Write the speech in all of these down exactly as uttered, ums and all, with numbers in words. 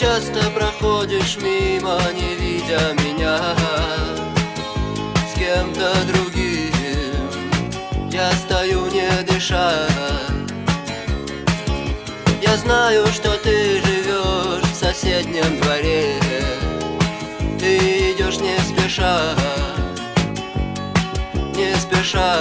часто проходишь мимо, не видя меня. С кем-то другим я стою, не дыша. Я знаю, что ты живешь в соседнем дворе. Ты идешь не спеша, не спеша.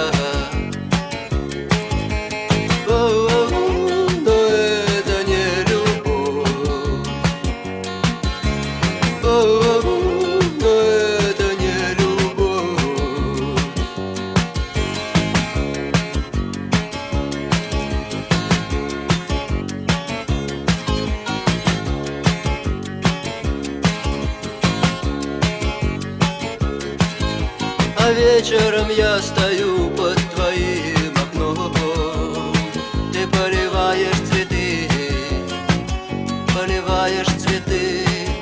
А вечером я стою под твоим окном. Ты поливаешь цветы, поливаешь цветы.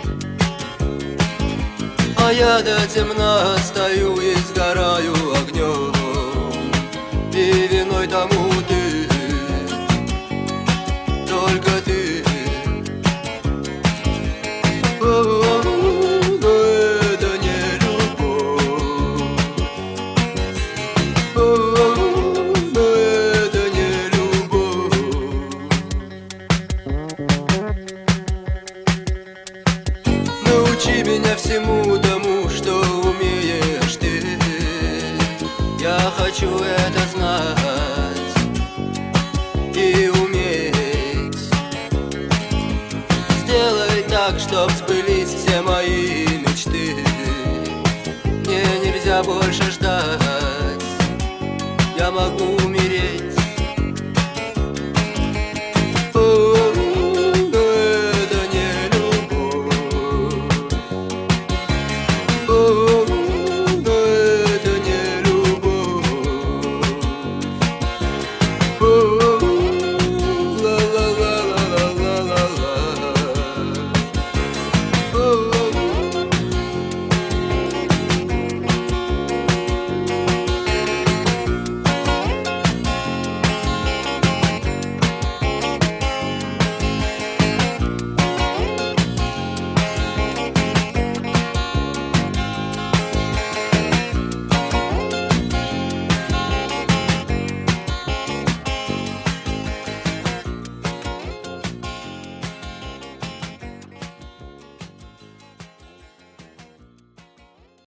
А я до темна стою и сгораю огнем. И виной тому ты, только ты. Научи меня всему тому, что умеешь ты. Я хочу это знать и уметь. Сделай так, чтоб сбылись все мои мечты. Мне нельзя больше ждать, я могу умереть.